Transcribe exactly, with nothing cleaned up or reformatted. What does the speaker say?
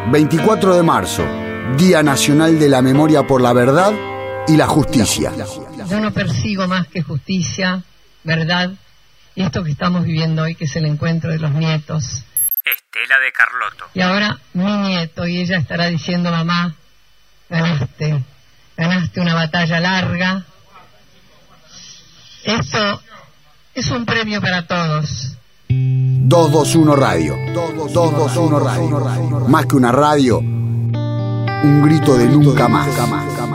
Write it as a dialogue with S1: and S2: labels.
S1: veinticuatro de marzo, Día Nacional de la Memoria por la Verdad y la Justicia.
S2: Yo no persigo más que justicia, verdad, y esto que estamos viviendo hoy, que es el encuentro de los nietos.
S3: Estela de Carlotto.
S2: Y ahora mi nieto, y ella estará diciendo: mamá, ganaste, ganaste una batalla larga. Esto es un premio para todos.
S1: doscientos veintiuno Radio. doscientos veintiuno Radio. Más que una radio, un grito de nunca más.